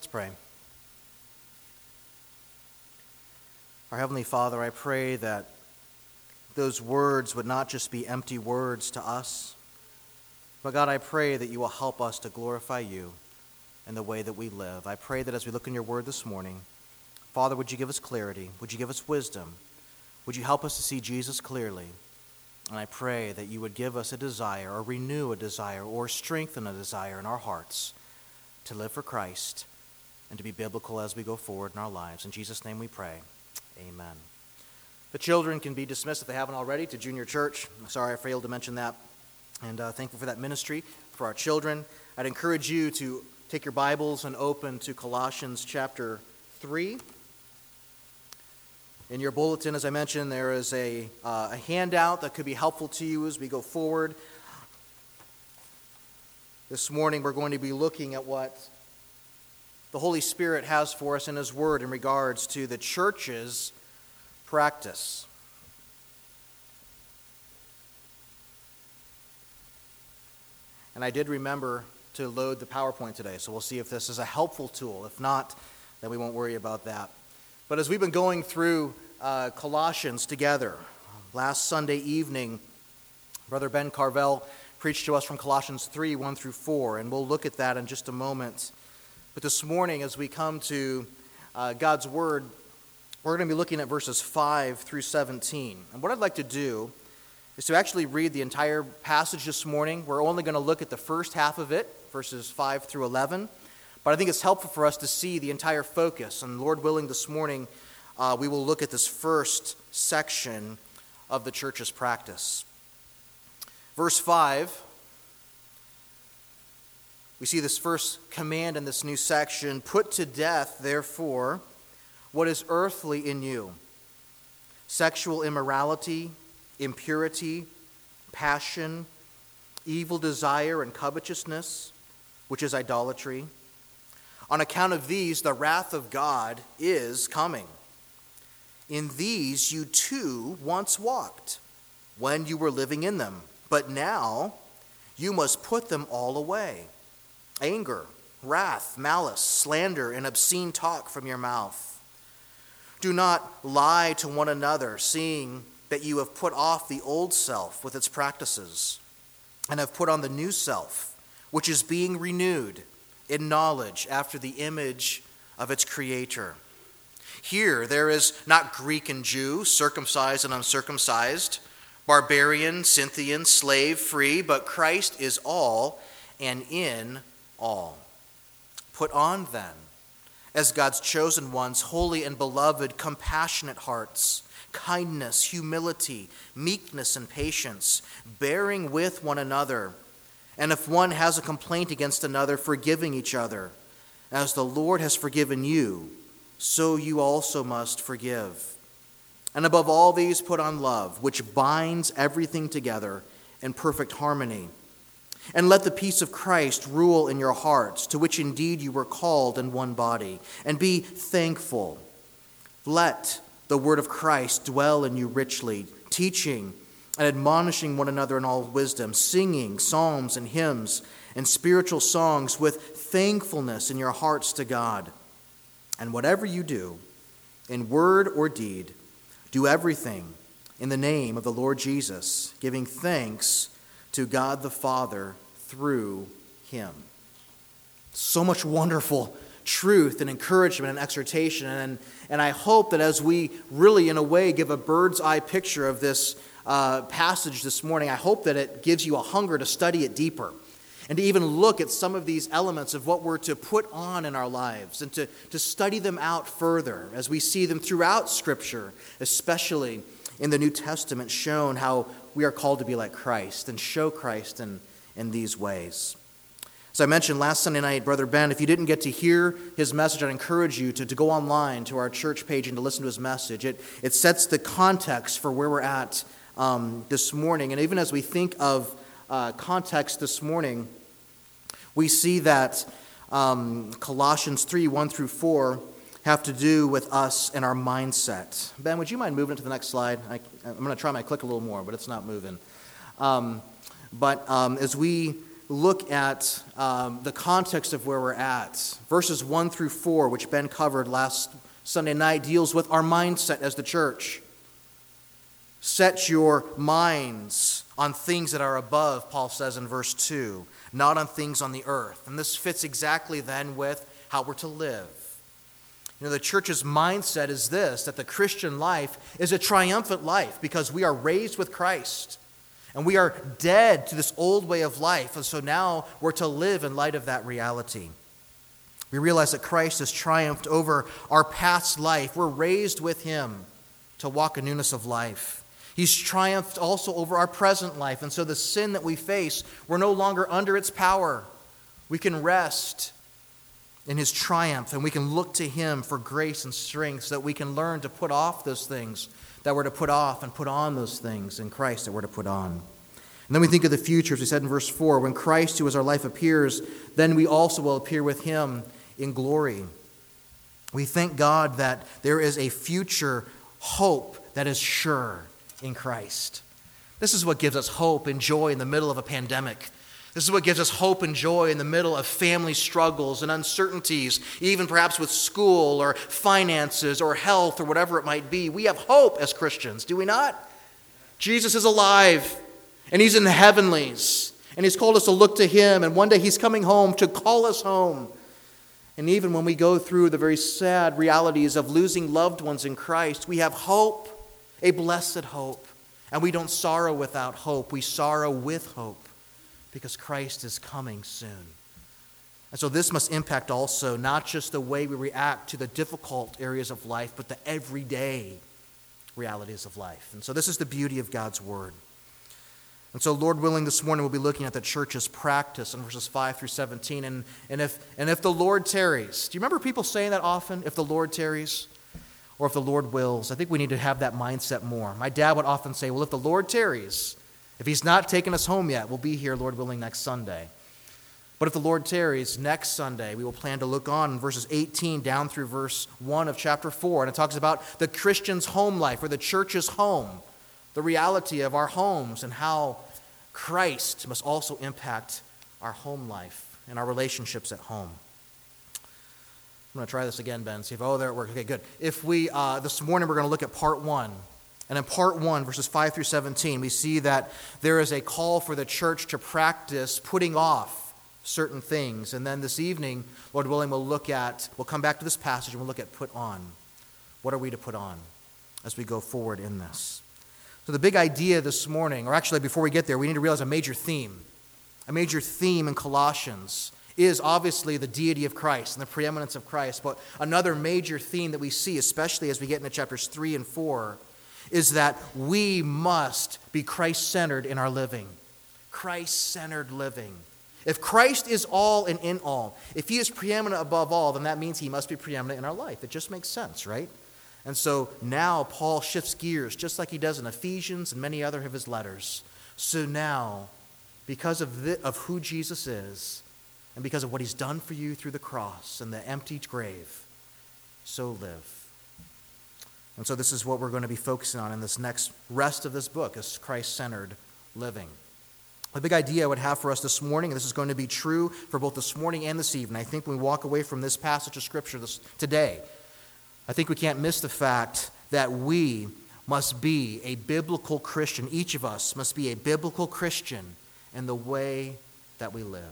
pray. Our Heavenly Father, I pray that those words would not just be empty words to us, but God, I pray that you will help us to glorify you in the way that we live. I pray that as we look in your word this morning, Father, would you give us clarity? Would you give us wisdom? Would you help us to see Jesus clearly? And I pray that you would give us a desire, or renew a desire, or strengthen a desire in our hearts to live for Christ and to be biblical as we go forward in our lives. In Jesus' name we pray. Amen. The children can be dismissed if they haven't already to junior church. Sorry I failed to mention that. And thankful for that ministry for our children. I'd encourage you to take your Bibles and open to Colossians chapter 3. In your bulletin, as I mentioned, there is a handout that could be helpful to you as we go forward. This morning we're going to be looking at what the Holy Spirit has for us in His Word in regards to the church's practice. And I did remember to load the PowerPoint today, so we'll see if this is a helpful tool. If not, then we won't worry about that. But as we've been going through Colossians together, last Sunday evening, Brother Ben Carvel preached to us from Colossians 3, 1 through 4, and we'll look at that in just a moment. But this morning, as we come to God's Word, we're going to be looking at verses 5 through 17. And what I'd like to do is to actually read the entire passage this morning. We're only going to look at the first half of it, verses 5 through 11. But I think it's helpful for us to see the entire focus. And Lord willing, this morning, we will look at this first section of the church's practice. Verse 5, we see this first command in this new section: put to death, therefore, what is earthly in you: sexual immorality, impurity, passion, evil desire, and covetousness, which is idolatry. On account of these, the wrath of God is coming. In these you too once walked, when you were living in them. But now you must put them all away: anger, wrath, malice, slander, and obscene talk from your mouth. Do not lie to one another, seeing that you have put off the old self with its practices, and have put on the new self, which is being renewed in knowledge after the image of its Creator. Here there is not Greek and Jew, circumcised and uncircumcised, barbarian, Scythian, slave, free, but Christ is all and in all. Put on then, as God's chosen ones, holy and beloved, compassionate hearts, kindness, humility, meekness, and patience, bearing with one another. And if one has a complaint against another, forgiving each other. As the Lord has forgiven you, so you also must forgive. And above all these, put on love, which binds everything together in perfect harmony. And let the peace of Christ rule in your hearts, to which indeed you were called in one body. And be thankful. Let the word of Christ dwell in you richly, teaching and admonishing one another in all wisdom, singing psalms and hymns and spiritual songs with thankfulness in your hearts to God. And whatever you do, in word or deed, do everything in the name of the Lord Jesus, giving thanks to God the Father through him. So much wonderful truth and encouragement and exhortation. And I hope that as we really, in a way, give a bird's eye picture of this passage this morning, I hope that it gives you a hunger to study it deeper and to even look at some of these elements of what we're to put on in our lives and to study them out further as we see them throughout Scripture, especially in the New Testament, shown how we are called to be like Christ and show Christ in these ways. As I mentioned last Sunday night, Brother Ben, if you didn't get to hear his message, I'd encourage you to go online to our church page and to listen to his message. It sets the context for where we're at this morning. And even as we think of context this morning, we see that Colossians 3, 1 through 4 have to do with us and our mindset. Ben, would you mind moving to the next slide? I'm going to try my click a little more, but it's not moving. As we look at the context of where we're at, verses 1 through 4, which Ben covered last Sunday night, deals with our mindset as the church. Set your minds on things that are above, Paul says in verse 2, not on things on the earth. And this fits exactly then with how we're to live. The church's mindset is this, that the Christian life is a triumphant life because we are raised with Christ and we are dead to this old way of life. And so now we're to live in light of that reality. We realize that Christ has triumphed over our past life. We're raised with him to walk in newness of life. He's triumphed also over our present life. And so the sin that we face, we're no longer under its power. We can rest in his triumph, and we can look to him for grace and strength so that we can learn to put off those things that we're to put off and put on those things in Christ that we're to put on. And then we think of the future, as we said in verse 4, when Christ, who is our life, appears, then we also will appear with him in glory. We thank God that there is a future hope that is sure in Christ. This is what gives us hope and joy in the middle of a pandemic. This is what gives us hope and joy in the middle of family struggles and uncertainties, even perhaps with school or finances or health or whatever it might be. We have hope as Christians, do we not? Jesus is alive, and he's in the heavenlies, and he's called us to look to him, and one day he's coming home to call us home. And even when we go through the very sad realities of losing loved ones in Christ, we have hope, a blessed hope, and we don't sorrow without hope. We sorrow with hope, because Christ is coming soon. And so this must impact also not just the way we react to the difficult areas of life, but the everyday realities of life. And so this is the beauty of God's word. And so, Lord willing, this morning we'll be looking at the church's practice in verses 5 through 17. And if the Lord tarries, do you remember people saying that often? If the Lord tarries, or if the Lord wills. I think we need to have that mindset more. My dad would often say, well, if the Lord tarries, if he's not taken us home yet, we'll be here, Lord willing, next Sunday. But if the Lord tarries, next Sunday, we will plan to look on in verses 18 down through verse 1 of chapter 4. And it talks about the Christian's home life, or the church's home, the reality of our homes, and how Christ must also impact our home life and our relationships at home. I'm going to try this again, Ben. See if, there it works. Okay, good. If we, this morning we're going to look at part 1. And in part 1, verses 5 through 17, we see that there is a call for the church to practice putting off certain things. And then this evening, Lord willing, we'll come back to this passage and we'll look at put on. What are we to put on as we go forward in this? So the big idea this morning, or actually before we get there, we need to realize a major theme. A major theme in Colossians is obviously the deity of Christ and the preeminence of Christ. But another major theme that we see, especially as we get into chapters 3 and 4, is that we must be Christ-centered in our living. Christ-centered living. If Christ is all and in all, if he is preeminent above all, then that means he must be preeminent in our life. It just makes sense, right? And so now Paul shifts gears, just like he does in Ephesians and many other of his letters. So now, because of who Jesus is, and because of what he's done for you through the cross and the empty grave, so live. And so this is what we're going to be focusing on in this next rest of this book, is Christ-centered living. The big idea I would have for us this morning, and this is going to be true for both this morning and this evening, I think when we walk away from this passage of Scripture today, I think we can't miss the fact that we must be a biblical Christian. Each of us must be a biblical Christian in the way that we live.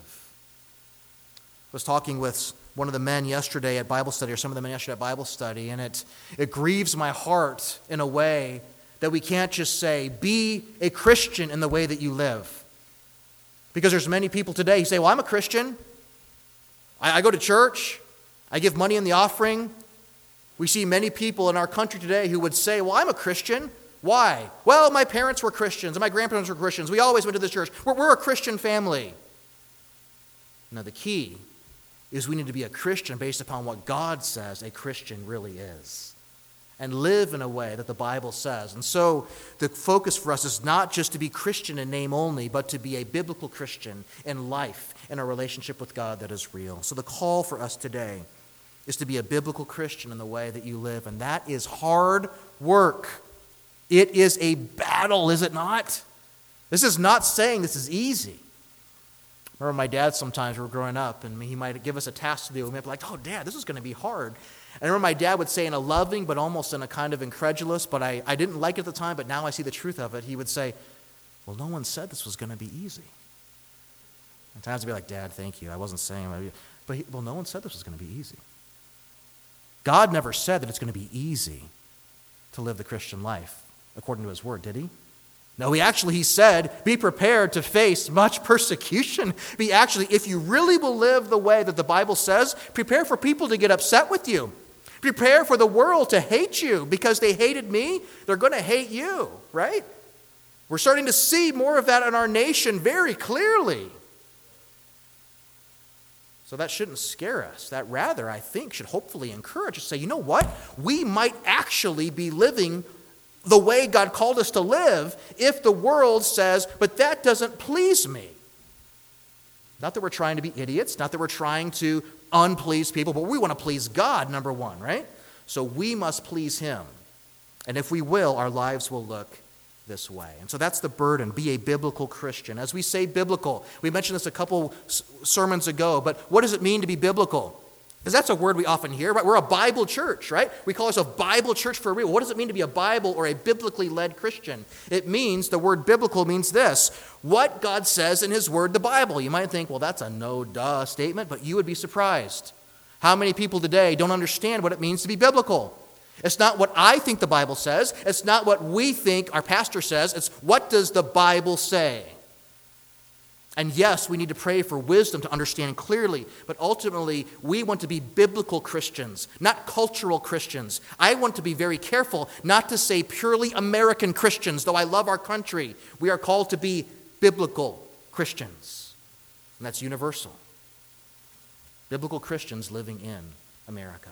I was talking with one of the men yesterday at Bible study, or some of the men yesterday at Bible study, and it grieves my heart in a way that we can't just say, be a Christian in the way that you live. Because there's many people today who say, well, I'm a Christian. I go to church. I give money in the offering. We see many people in our country today who would say, well, I'm a Christian. Why? Well, my parents were Christians and my grandparents were Christians. We always went to the church. We're a Christian family. Now, the key is we need to be a Christian based upon what God says a Christian really is, and live in a way that the Bible says. And so the focus for us is not just to be Christian in name only, but to be a biblical Christian in life, in our relationship with God that is real. So the call for us today is to be a biblical Christian in the way that you live, and that is hard work. It is a battle, is it not? This is not saying this is easy. remember my dad sometimes, we were growing up, and he might give us a task to do, and we'd be like, oh, Dad, this is going to be hard. And I remember my dad would say in a loving, but almost in a kind of incredulous, but I didn't like it at the time, but now I see the truth of it. He would say, well, no one said this was going to be easy. And times I'd be like, Dad, thank you. I wasn't saying it. But no one said this was going to be easy. God never said that it's going to be easy to live the Christian life, according to his word, did he? No, he said, be prepared to face much persecution. If you really will live the way that the Bible says, prepare for people to get upset with you. Prepare for the world to hate you. Because they hated me, they're going to hate you, right? We're starting to see more of that in our nation very clearly. So that shouldn't scare us. That rather, I think, should hopefully encourage us to say, you know what? We might actually be living the way God called us to live if the world says, but that doesn't please me. Not that we're trying to be idiots, not that we're trying to unplease people, but we want to please God, number one, right? So we must please him. And if we will, our lives will look this way. And so that's the burden, be a biblical Christian. As we say biblical, we mentioned this a couple sermons ago, but what does it mean to be biblical? Because that's a word we often hear, right? We're a Bible church, right? We call ourselves Bible church for real. What does it mean to be a Bible or a biblically led Christian? It means, the word biblical means this, what God says in his word, the Bible. You might think, well, that's a no-duh statement, but you would be surprised. How many people today don't understand what it means to be biblical? It's not what I think the Bible says. It's not what we think our pastor says. It's what does the Bible say? And yes, we need to pray for wisdom to understand clearly, but ultimately, we want to be biblical Christians, not cultural Christians. I want to be very careful not to say purely American Christians, though I love our country. We are called to be biblical Christians, and that's universal. Biblical Christians living in America.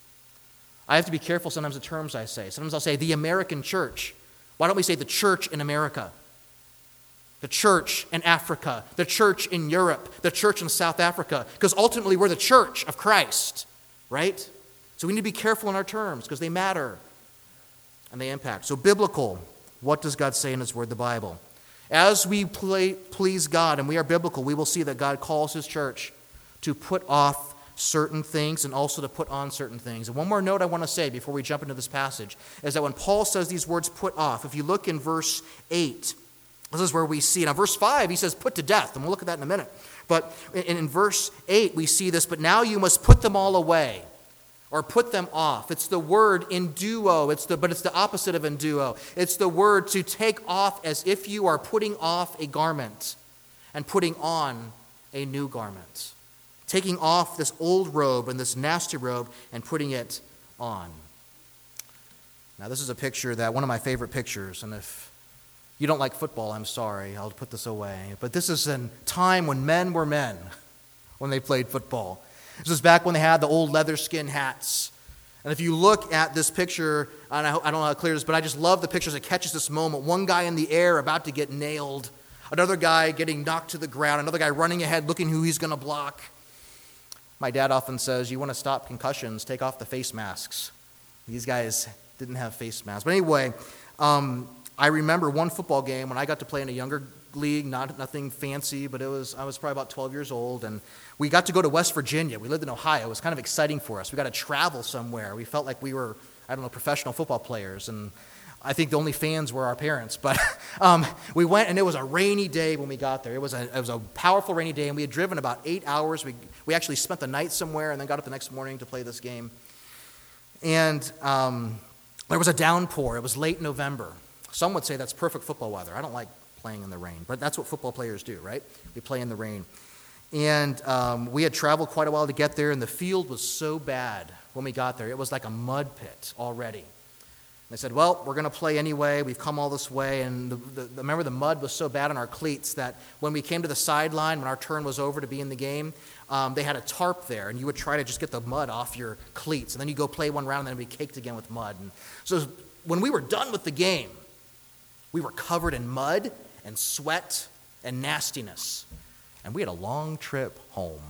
I have to be careful sometimes the terms I say. Sometimes I'll say the American church. Why don't we say the church in America? The church in Africa, the church in Europe, the church in South Africa, because ultimately we're the church of Christ, right? So we need to be careful in our terms because they matter and they impact. So biblical, what does God say in his word, the Bible? As we please God and we are biblical, we will see that God calls his church to put off certain things and also to put on certain things. And one more note I want to say before we jump into this passage is that when Paul says these words, put off, if you look in verse 8, this is where we see. Now, verse 5, he says, put to death. And we'll look at that in a minute. But in verse 8, we see this, but now you must put them all away or put them off. It's the word enduo, but it's the opposite of enduo. It's the word to take off as if you are putting off a garment and putting on a new garment. Taking off this old robe and this nasty robe and putting it on. Now, this is a picture that, one of my favorite pictures, and if you don't like football, I'm sorry, I'll put this away. But this is a time when men were men, when they played football. This was back when they had the old leather skin hats. And if you look at this picture, and I don't know how clear it is, but I just love the pictures that catches this moment. One guy in the air about to get nailed, another guy getting knocked to the ground, another guy running ahead looking who he's going to block. My dad often says, you want to stop concussions, take off the face masks. These guys didn't have face masks. But anyway, I remember one football game when I got to play in a younger league, nothing fancy, but I was probably about 12 years old, and we got to go to West Virginia. We lived in Ohio. It was kind of exciting for us. We got to travel somewhere. We felt like we were, professional football players, and I think the only fans were our parents. But we went, and it was a rainy day when we got there. It was a powerful rainy day, and we had driven about 8 hours. We actually spent the night somewhere and then got up the next morning to play this game. And there was a downpour. It was late November. Some would say that's perfect football weather. I don't like playing in the rain, but that's what football players do, right? We play in the rain. And we had traveled quite a while to get there, and the field was so bad when we got there. It was like a mud pit already. They said, well, we're going to play anyway. We've come all this way. And remember, the mud was so bad on our cleats that when we came to the sideline, when our turn was over to be in the game, they had a tarp there, and you would try to just get the mud off your cleats. And then you go play one round, and then it'd be caked again with mud. And so when we were done with the game, we were covered in mud and sweat and nastiness. And we had a long trip home.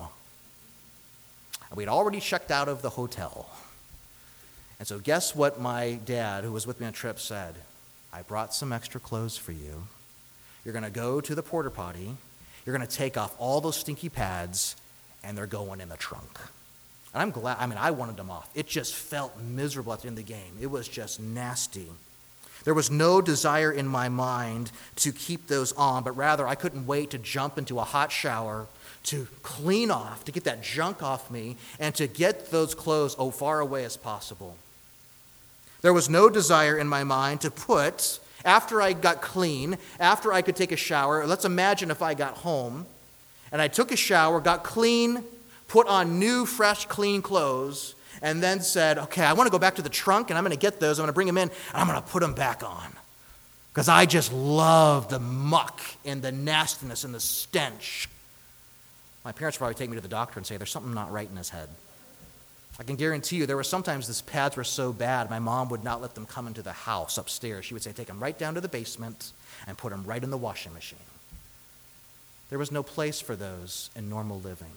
And we'd already checked out of the hotel. And so guess what my dad, who was with me on the trip, said? I brought some extra clothes for you. You're going to go to the porta potty, You're going to take off all those stinky pads, and they're going in the trunk. And I'm glad, I wanted them off. It just felt miserable at the end of the game. It was just nasty. There was no desire in my mind to keep those on, but rather I couldn't wait to jump into a hot shower, to clean off, to get that junk off me, and to get those clothes far away as possible. There was no desire in my mind to put, after I got clean, after I could take a shower, let's imagine if I got home, and I took a shower, got clean, put on new, fresh, clean clothes, and then said, okay, I want to go back to the trunk, and I'm going to get those, I'm going to bring them in, and I'm going to put them back on. Because I just love the muck and the nastiness and the stench. My parents would probably take me to the doctor and say, there's something not right in his head. I can guarantee you there were sometimes these pads were so bad, my mom would not let them come into the house upstairs. She would say, take them right down to the basement and put them right in the washing machine. There was no place for those in normal living.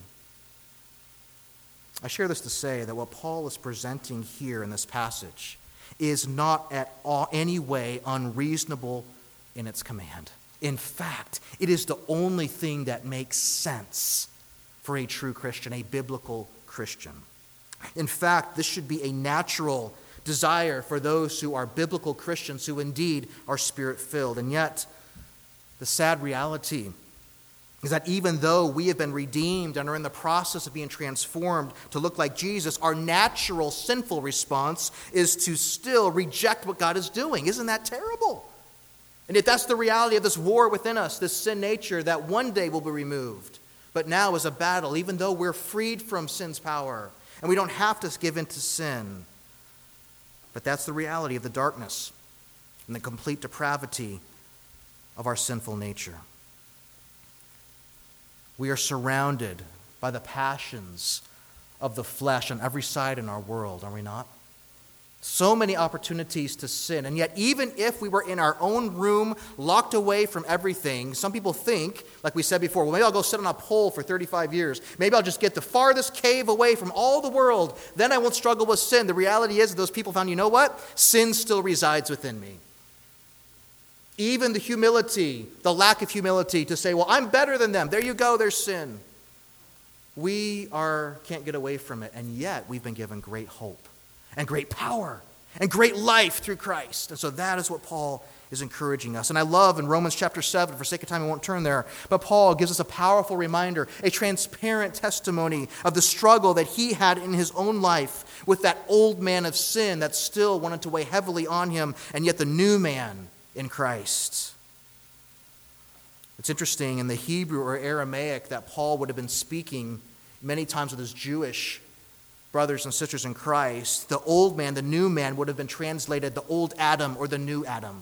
I share this to say that what Paul is presenting here in this passage is not at all any way unreasonable in its command. In fact, it is the only thing that makes sense for a true Christian, a biblical Christian. In fact, this should be a natural desire for those who are biblical Christians, who indeed are Spirit-filled. And yet, the sad reality is that even though we have been redeemed and are in the process of being transformed to look like Jesus, our natural sinful response is to still reject what God is doing. Isn't that terrible? And yet that's the reality of this war within us, this sin nature that one day will be removed. But now is a battle, even though we're freed from sin's power and we don't have to give in to sin. But that's the reality of the darkness and the complete depravity of our sinful nature. We are surrounded by the passions of the flesh on every side in our world, are we not? So many opportunities to sin. And yet, even if we were in our own room, locked away from everything, some people think, like we said before, well, maybe I'll go sit on a pole for 35 years. Maybe I'll just get the farthest cave away from all the world. Then I won't struggle with sin. The reality is that those people found, you know what? Sin still resides within me. Even the humility, the lack of humility to say, well, I'm better than them. There you go, there's sin. We can't get away from it, and yet we've been given great hope and great power and great life through Christ. And so that is what Paul is encouraging us. And I love in Romans chapter 7, for sake of time I won't turn there, but Paul gives us a powerful reminder, a transparent testimony of the struggle that he had in his own life with that old man of sin that still wanted to weigh heavily on him, and yet the new man in Christ. It's interesting, in the Hebrew or Aramaic that Paul would have been speaking many times with his Jewish brothers and sisters in Christ, the old man, the new man, would have been translated the old Adam or the new Adam.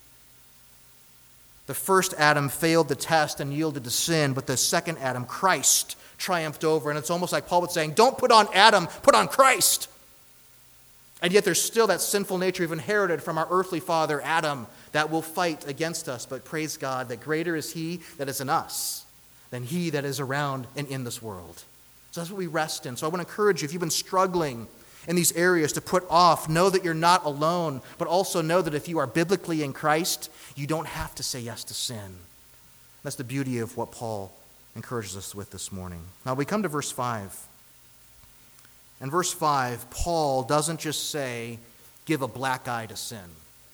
The first Adam failed the test and yielded to sin, but the second Adam, Christ, triumphed over. And it's almost like Paul was saying, don't put on Adam, put on Christ. And yet there's still that sinful nature we've inherited from our earthly father, Adam, that will fight against us. But praise God that greater is he that is in us than he that is around and in this world. So that's what we rest in. So I want to encourage you, if you've been struggling in these areas, to put off, know that you're not alone, but also know that if you are biblically in Christ, you don't have to say yes to sin. That's the beauty of what Paul encourages us with this morning. Now we come to verse 5. In verse 5, Paul doesn't just say, give a black eye to sin.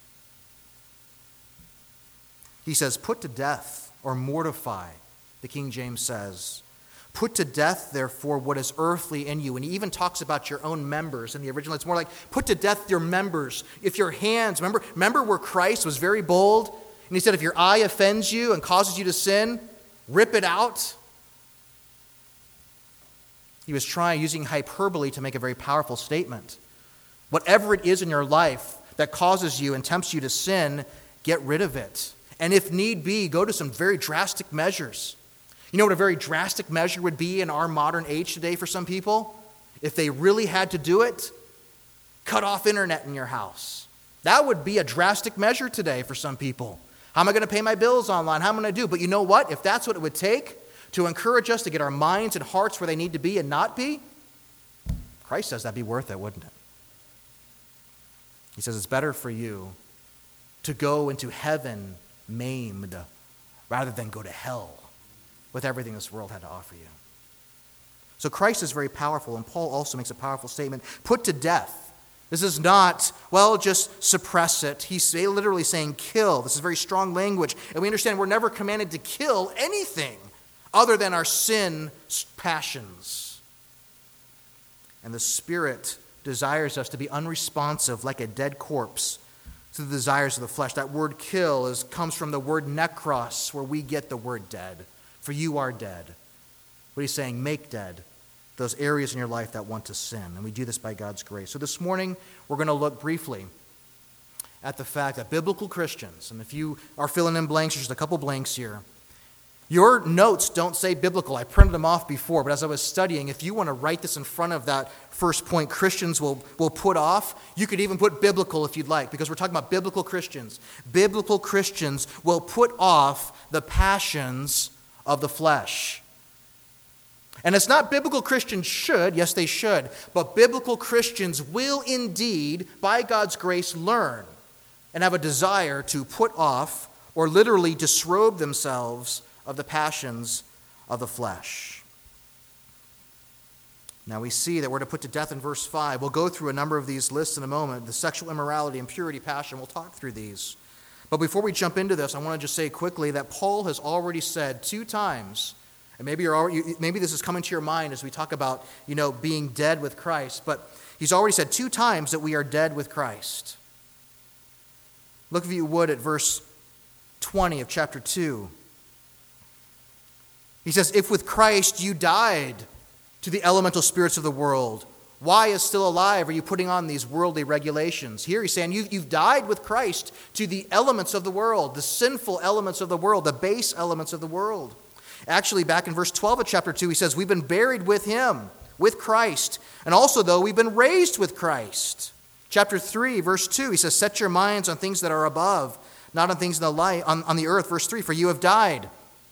He says, put to death or mortify, the King James says. Put to death, therefore, what is earthly in you. And he even talks about your own members in the original. It's more like, put to death your members. If your hands, remember where Christ was very bold? And he said, if your eye offends you and causes you to sin, rip it out. He was using hyperbole to make a very powerful statement. Whatever it is in your life that causes you and tempts you to sin, get rid of it. And if need be, go to some very drastic measures. You know what a very drastic measure would be in our modern age today for some people? If they really had to do it, cut off internet in your house. That would be a drastic measure today for some people. How am I going to pay my bills online? How am I going to do? But you know what? If that's what it would take to encourage us to get our minds and hearts where they need to be and not be, Christ says that'd be worth it, wouldn't it? He says it's better for you to go into heaven maimed rather than go to hell with everything this world had to offer you. So Christ is very powerful, and Paul also makes a powerful statement. Put to death. This is not, well, just suppress it. He's literally saying kill. This is very strong language. And we understand we're never commanded to kill anything other than our sin passions. And the Spirit desires us to be unresponsive like a dead corpse to the desires of the flesh. That word kill comes from the word nekros, where we get the word dead. For you are dead. What he's saying, make dead those areas in your life that want to sin. And we do this by God's grace. So this morning, we're going to look briefly at the fact that biblical Christians, and if you are filling in blanks, there's just a couple blanks here. Your notes don't say biblical. I printed them off before, but as I was studying, if you want to write this in front of that first point, Christians will put off, you could even put biblical if you'd like, because we're talking about biblical Christians. Biblical Christians will put off the passions of the flesh. And it's not biblical Christians should, yes they should, but biblical Christians will indeed, by God's grace, learn and have a desire to put off or literally disrobe themselves of the passions of the flesh. Now we see that we're to put to death in verse 5. We'll go through a number of these lists in a moment. The sexual immorality, impurity, passion, we'll talk through these. But before we jump into this, I want to just say quickly that Paul has already said 2 times, and maybe this is coming to your mind as we talk about, being dead with Christ, but he's already said 2 times that we are dead with Christ. Look, if you would, at verse 20 of chapter 2. He says, if with Christ you died to the elemental spirits of the world, why, as still alive, are you putting on these worldly regulations? Here he's saying you've died with Christ to the elements of the world, the sinful elements of the world, the base elements of the world. Actually, back in verse 12 of chapter 2, he says, we've been buried with him, with Christ. And also, though, we've been raised with Christ. Chapter 3, verse 2, he says, set your minds on things that are above, not on things on the earth. Verse 3, for you have died,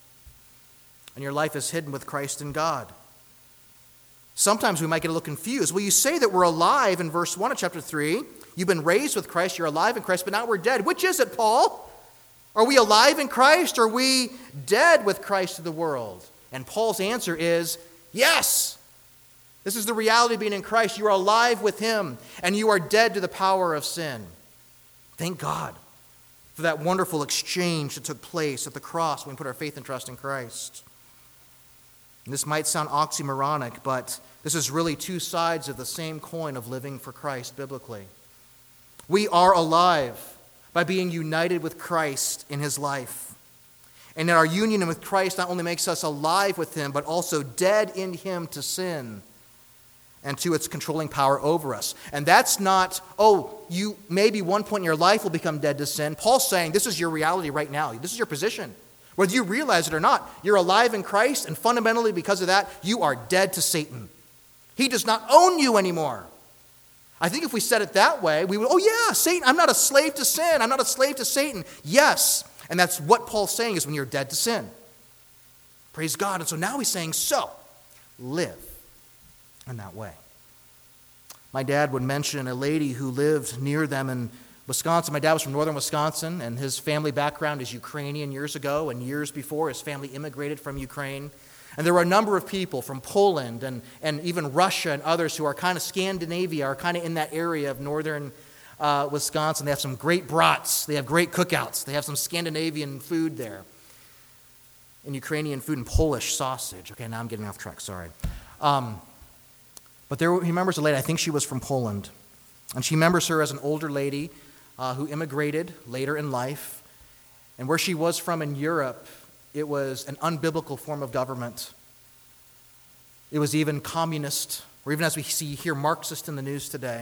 and your life is hidden with Christ in God. Sometimes we might get a little confused. Well, you say that we're alive in verse 1 of chapter 3. You've been raised with Christ, you're alive in Christ, but now we're dead. Which is it, Paul? Are we alive in Christ, or are we dead with Christ to the world? And Paul's answer is yes. This is the reality of being in Christ. You are alive with him, and you are dead to the power of sin. Thank God for that wonderful exchange that took place at the cross when we put our faith and trust in Christ. And this might sound oxymoronic, but this is really 2 sides of the same coin of living for Christ biblically. We are alive by being united with Christ in his life. And that our union with Christ not only makes us alive with him, but also dead in him to sin and to its controlling power over us. And that's not, you maybe one point in your life will become dead to sin. Paul's saying this is your reality right now. This is your position. Whether you realize it or not, you're alive in Christ, and fundamentally because of that, you are dead to Satan. He does not own you anymore. I think if we said it that way, we would, Satan, I'm not a slave to sin. I'm not a slave to Satan. Yes, and that's what Paul's saying is when you're dead to sin. Praise God. And so now he's saying, live in that way. My dad would mention a lady who lived near them in Wisconsin. My dad was from northern Wisconsin, and his family background is Ukrainian years ago, and years before his family immigrated from Ukraine. And there were a number of people from Poland and even Russia and others who are kind of Scandinavia, are kind of in that area of northern Wisconsin. They have some great brats. They have great cookouts. They have some Scandinavian food there. And Ukrainian food and Polish sausage. Okay, now I'm getting off track, sorry. But he remembers a lady, I think she was from Poland. And she remembers her as an older lady who immigrated later in life. And where she was from in Europe, it was an unbiblical form of government. It was even communist, or even as we see here, Marxist in the news today.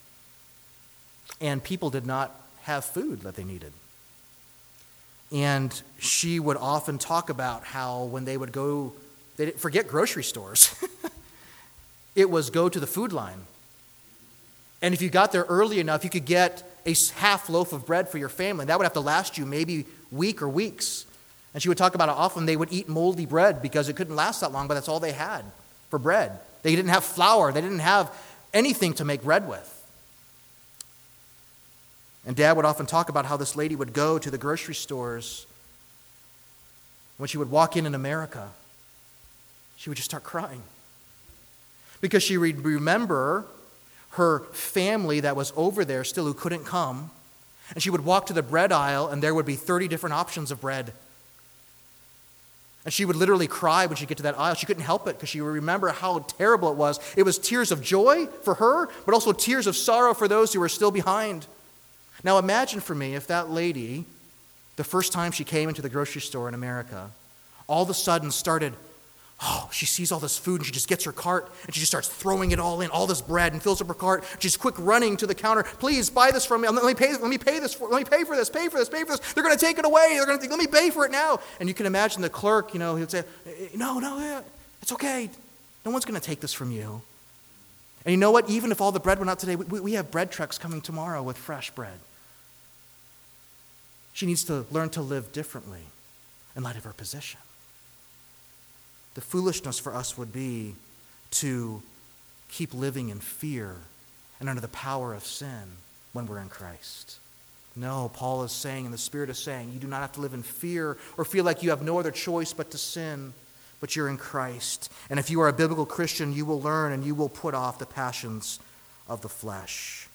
And people did not have food that they needed. And she would often talk about how when they would go, they didn't forget grocery stores. It was go to the food line. And if you got there early enough, you could get a half loaf of bread for your family. That would have to last you maybe a week or weeks. And she would talk about how often they would eat moldy bread because it couldn't last that long, but that's all they had for bread. They didn't have flour. They didn't have anything to make bread with. And Dad would often talk about how this lady would go to the grocery stores when she would walk in America, she would just start crying. Because she would remember her family that was over there still who couldn't come. And she would walk to the bread aisle and there would be 30 different options of bread. And she would literally cry when she'd get to that aisle. She couldn't help it because she would remember how terrible it was. It was tears of joy for her, but also tears of sorrow for those who were still behind. Now imagine for me if that lady, the first time she came into the grocery store in America, all of a sudden she sees all this food and she just gets her cart and she just starts throwing it all in, all this bread, and fills up her cart. She's quick running to the counter. Please buy this from me. Let me pay for this. They're going to take it away. They're going to think, let me pay for it now. And you can imagine the clerk, he would say, no, it's okay. No one's going to take this from you. And you know what? Even if all the bread went out today, we have bread trucks coming tomorrow with fresh bread. She needs to learn to live differently in light of her position. The foolishness for us would be to keep living in fear and under the power of sin when we're in Christ. No, Paul is saying, and the Spirit is saying, you do not have to live in fear or feel like you have no other choice but to sin, but you're in Christ. And if you are a biblical Christian, you will learn and you will put off the passions of the flesh.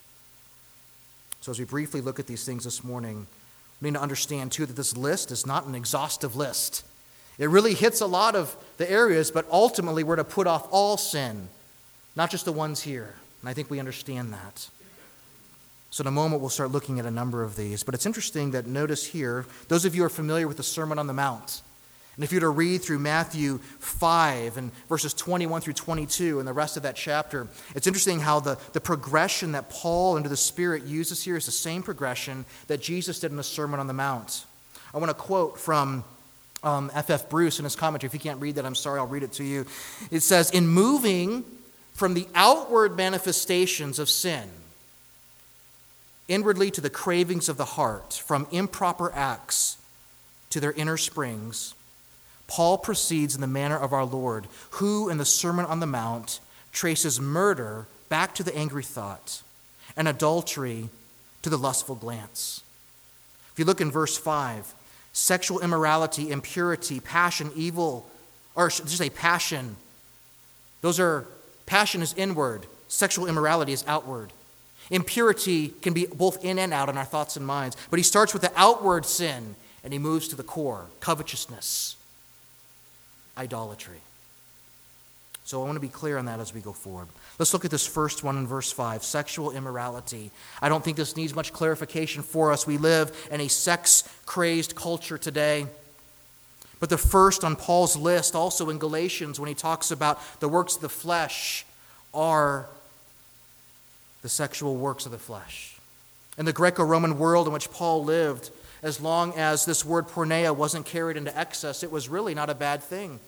So as we briefly look at these things this morning, we need to understand, too, that this list is not an exhaustive list. It really hits a lot of the areas, but ultimately we're to put off all sin, not just the ones here. And I think we understand that. So in a moment, we'll start looking at a number of these. But it's interesting that notice here, those of you who are familiar with the Sermon on the Mount, and if you were to read through Matthew 5 and verses 21 through 22 and the rest of that chapter, it's interesting how the progression that Paul under the Spirit uses here is the same progression that Jesus did in the Sermon on the Mount. I want to quote from F.F. Bruce in his commentary. If you can't read that, I'm sorry, I'll read it to you. It says, in moving from the outward manifestations of sin inwardly to the cravings of the heart, from improper acts to their inner springs, Paul proceeds in the manner of our Lord, who in the Sermon on the Mount traces murder back to the angry thought and adultery to the lustful glance. If you look in verse 5, sexual immorality, impurity, passion, evil, or should I say passion. Passion is inward, sexual immorality is outward. Impurity can be both in and out in our thoughts and minds, but he starts with the outward sin and he moves to the core, covetousness, idolatry. So I want to be clear on that as we go forward. Let's look at this first one in verse 5, sexual immorality. I don't think this needs much clarification for us. We live in a sex-crazed culture today. But the first on Paul's list, also in Galatians, when he talks about the works of the flesh, are the sexual works of the flesh. In the Greco-Roman world in which Paul lived, as long as this word porneia wasn't carried into excess, it was really not a bad thing.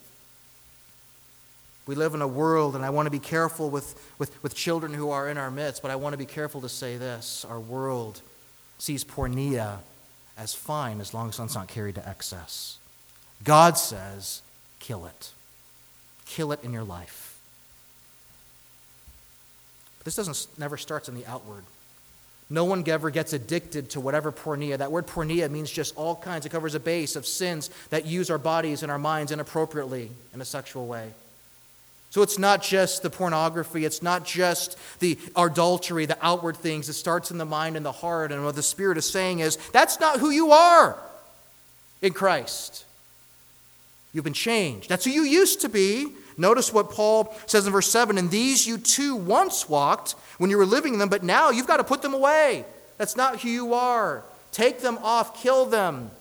We live in a world, and I want to be careful with children who are in our midst, but I want to be careful to say this. Our world sees porneia as fine as long as it's not carried to excess. God says, kill it. Kill it in your life. But this never starts in the outward. No one ever gets addicted to whatever porneia. That word porneia means just all kinds. It covers a base of sins that use our bodies and our minds inappropriately in a sexual way. So it's not just the pornography, it's not just the adultery, the outward things. It starts in the mind and the heart. And what the Spirit is saying is, that's not who you are in Christ. You've been changed. That's who you used to be. Notice what Paul says in verse 7, "In these you too once walked when you were living in them, but now you've got to put them away. That's not who you are. Take them off, kill them."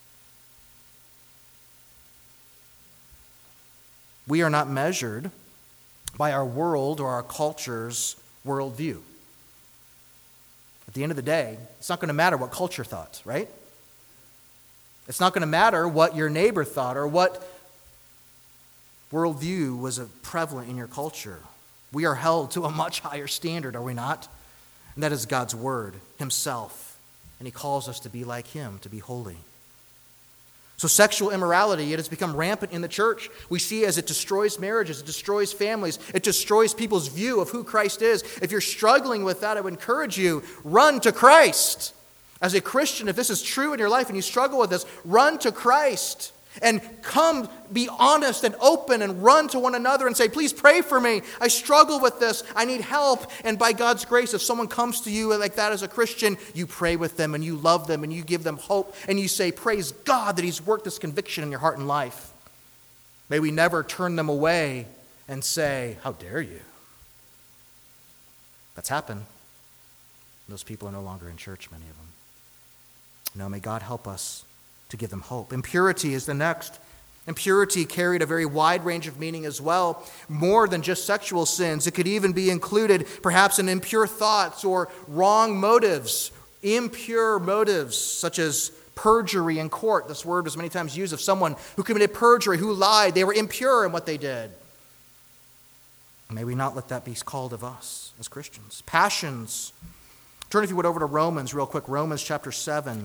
We are not measured by our world or our culture's worldview. At the end of the day, it's not going to matter what culture thought, right? It's not going to matter what your neighbor thought or what worldview was prevalent in your culture. We are held to a much higher standard, are we not? And that is God's Word, Himself. And He calls us to be like Him, to be holy. So sexual immorality, it has become rampant in the church. We see as it destroys marriages, it destroys families, it destroys people's view of who Christ is. If you're struggling with that, I would encourage you, run to Christ. As a Christian, if this is true in your life and you struggle with this, run to Christ. And come, be honest and open and run to one another and say, please pray for me. I struggle with this. I need help. And by God's grace, if someone comes to you like that as a Christian, you pray with them and you love them and you give them hope and you say, praise God that he's worked this conviction in your heart and life. May we never turn them away and say, how dare you? That's happened. Those people are no longer in church, many of them. No, may God help us to give them hope. Impurity is the next. Impurity carried a very wide range of meaning as well, more than just sexual sins. It could even be included perhaps in impure thoughts or wrong motives, impure motives such as perjury in court. This word was many times used of someone who committed perjury, who lied. They were impure in what they did. May we not let that be called of us as Christians. Passions. Turn, if you would, over to Romans real quick. Romans chapter 7.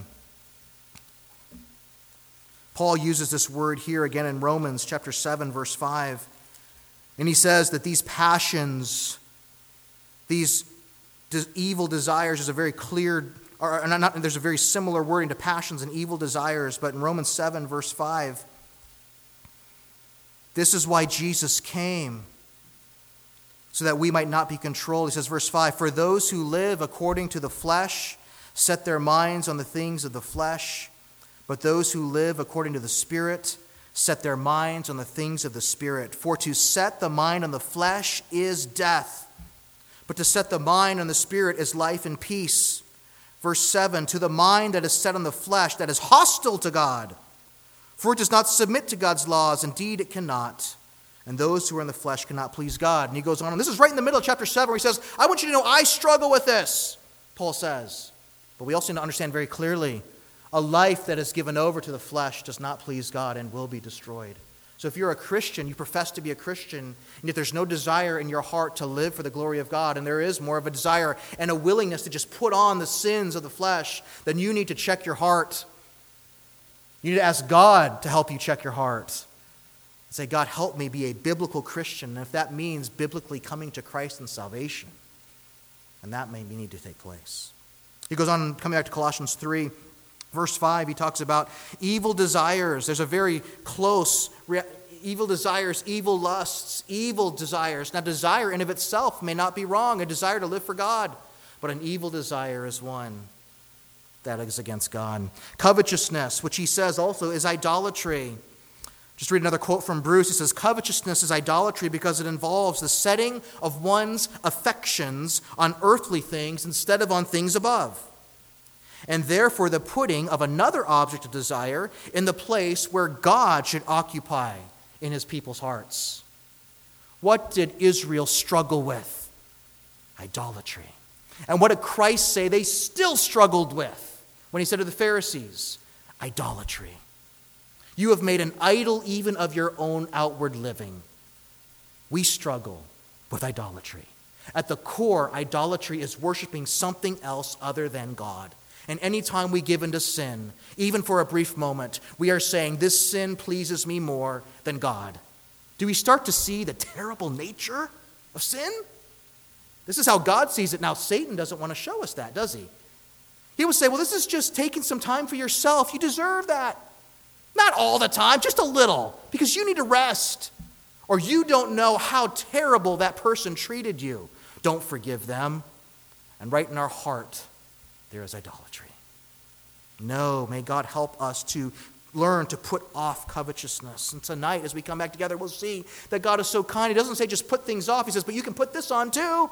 Paul uses this word here again in Romans chapter 7, verse 5. And he says that these passions, these evil desires, is a very clear, there's a very similar wording to passions and evil desires, but in Romans 7, verse 5, this is why Jesus came, so that we might not be controlled. He says, verse 5, for those who live according to the flesh set their minds on the things of the flesh, but those who live according to the Spirit set their minds on the things of the Spirit. For to set the mind on the flesh is death, but to set the mind on the Spirit is life and peace. Verse 7, to the mind that is set on the flesh, that is hostile to God, for it does not submit to God's laws. Indeed, it cannot. And those who are in the flesh cannot please God. And he goes on, and this is right in the middle of chapter 7, where he says, I want you to know I struggle with this, Paul says. But we also need to understand very clearly, a life that is given over to the flesh does not please God and will be destroyed. So if you're a Christian, you profess to be a Christian, and yet there's no desire in your heart to live for the glory of God, and there is more of a desire and a willingness to just put on the sins of the flesh, then you need to check your heart. You need to ask God to help you check your heart. Say, God, help me be a biblical Christian. And if that means biblically coming to Christ in salvation, and that may need to take place. He goes on, coming back to Colossians 3, verse 5, he talks about evil desires. There's a very close, evil desires, evil lusts, evil desires. Now, desire in of itself may not be wrong, a desire to live for God, but an evil desire is one that is against God. Covetousness, which he says also is idolatry. Just read another quote from Bruce. He says, covetousness is idolatry because it involves the setting of one's affections on earthly things instead of on things above, and therefore the putting of another object of desire in the place where God should occupy in his people's hearts. What did Israel struggle with? Idolatry. And what did Christ say they still struggled with when he said to the Pharisees? Idolatry. You have made an idol even of your own outward living. We struggle with idolatry. At the core, idolatry is worshiping something else other than God. And anytime we give into sin, even for a brief moment, we are saying, this sin pleases me more than God. Do we start to see the terrible nature of sin? This is how God sees it. Now, Satan doesn't want to show us that, does he? He will say, well, this is just taking some time for yourself. You deserve that. Not all the time, just a little, because you need to rest. Or you don't know how terrible that person treated you. Don't forgive them. And right in our heart, there is idolatry. No, may God help us to learn to put off covetousness. And tonight, as we come back together, we'll see that God is so kind. He doesn't say just put things off. He says, but you can put this on too.